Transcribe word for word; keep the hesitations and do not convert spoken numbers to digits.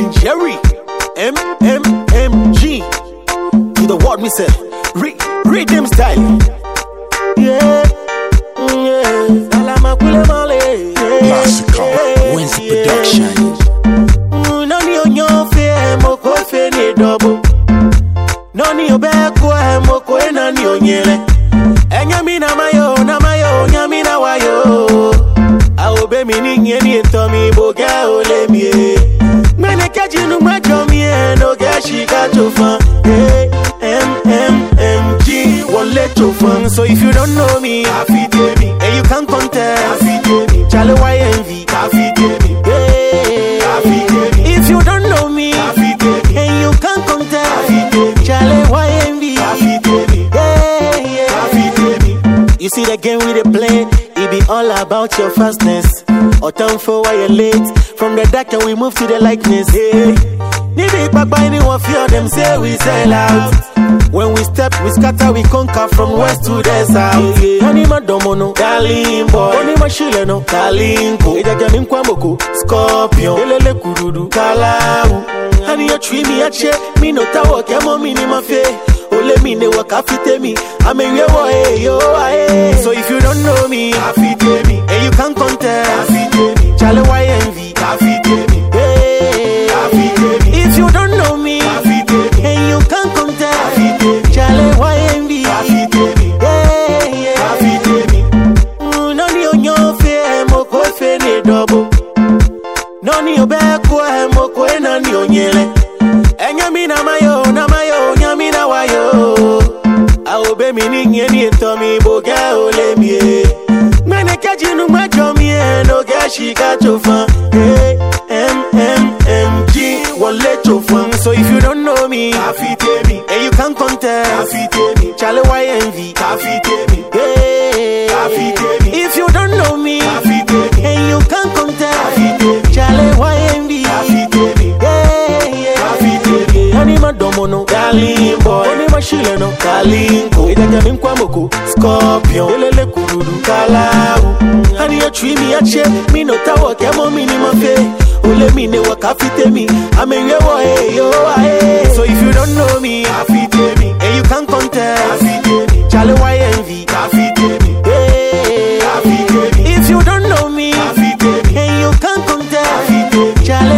and Jerry, M M M G. To the word me say, read, read them style. Yeah, yeah. Salama kule male. Classical Wins Production. Noni onyo fe moko fe ni double. Noni obeko moko ena ni onyele. Enyami na mayo na mayo nyami na wayo. Aobe mi ni nyeni etomi boga ole mi. Mene kaji nu majomi no gashi ka tofa. Hey, M M M G one let tofa. So if you don't know me, happy day me. And you can't contest, happy day me. Chale Y N V, happy day me. Hey, happy day me. If you don't know me, happy day me. And you can't contest, happy day me. Chale Y N V, happy day me. Hey, yeah, happy day me. You see the game we dey play, it be all about your fastness. Or time for why you're late. From the dark and we move to the likeness. Hey, Nidi Papa anyone fear them say we sell out. When we step, we scatter, we conquer from west to the south. Anima domono, darling boy. Anima shileno, darling ko. Eja jamin kwa moko, scorpion. Elele kududu, kalau. Hani ya tree mi ache, mi no tawo kemo mini mafe. Ole mi ne waka fite mi, ame yewo eh yo eh. So if you don't know me, afite mi, and you can't contest, afite mi. Chale Y N V, afite mi. Hey, afite mi. If you don't know me, afite mi, and you can't contest, afite mi. Chale Y N V, afite mi. Hey, yeah, afite mi. Noni onyo fe moko fe ni double. Noni obeko moko ena ni onyele. Enyami na mayo na mayo nyami na wayo. Aobe mi ni nyeni etomi boga ole mi. Mene kaji nu majomi no gashi ka tofa. Hey, M M M G one let tofa. So if you don't know me, afite mi. And you can't contest, afite mi. Chale Y N V, afite mi. Hey, afite mi. If you don't know me, afite mi. And you can't contest, afite mi. Chale Y N V, afite mi. Hey, yeah, afite mi. Anima domono, darling boy. Anima shileno, darling ko. Eja jamin kwa moko, scorpion. Elele kududu, kalau. Hani ya tree mi ache, mi no tawo kemo mini mafe. Ole mi ne waka fite mi, ame yewo eh yo eh. So if you don't know me, afite mi. And you can't contest, afite mi. Chale Y N V, afite mi. Hey, afite mi. If you don't know me, afite mi. And you can't contest, afite mi. Chale